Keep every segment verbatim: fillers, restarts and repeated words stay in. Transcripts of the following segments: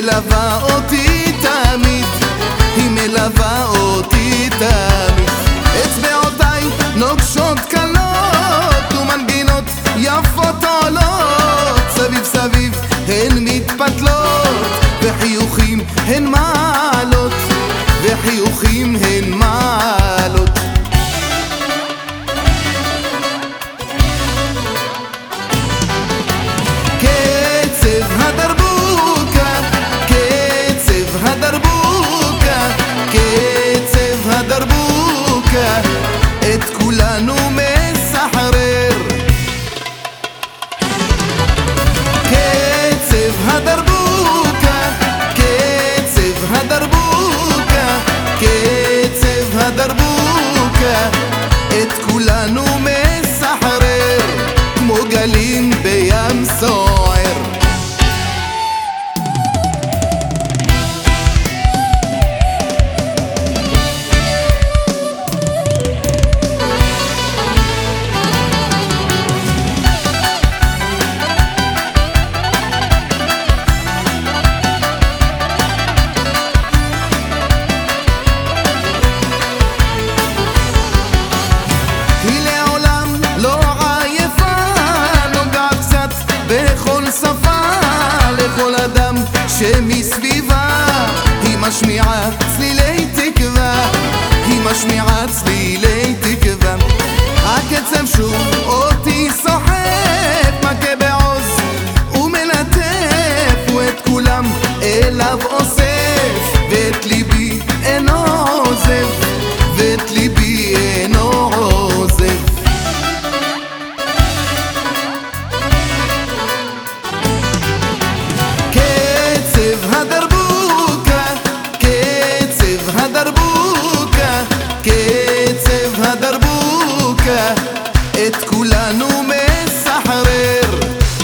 מלווה אותי תמיד, היא מלווה אותי תמיד. אצבעותיי נוגשות קלות ומנגינות יפות עולות, סביב סביב הן מתפתלות, וחיוכים הן מעלות, וחיוכים הן מעלות. קצב הדרבוקה, קצב הדרבוקה, קצב הדרבוקה, את כולנו מסחרר. קצב הדרבוקה, קצב הדרבוקה, קצב הדרבוקה, את כולנו מסחרר, כמו גלים בים סוער. לכל אדם שמסביבה היא משמיעה צלילי תקווה, היא משמיעה צלילי תקווה. הקצב שוב אותי סוחף, מכה בעוז ומלטף, ואת כולם אליו אוסף, ואת ליבי אינו עוזב, ואת ליבי אינו עוזב. קצב הדרבוקה, קצב הדרבוקה, קצב הדרבוקה, את כולנו מסחרר.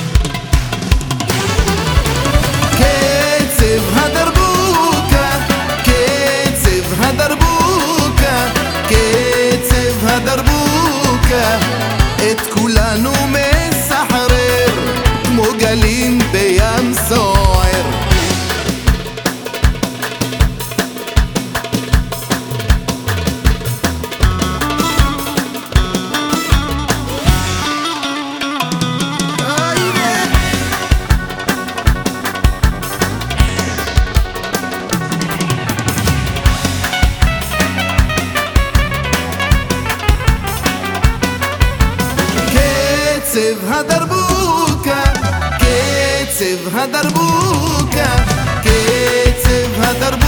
קצב הדרבוקה, קצב הדרבוקה, קצב הדרבוקה, את כולנו מסחרר, כמו גלים בים סוער. קצב הדרבוקה, קצב הדרבוקה, קצב הדרבוקה,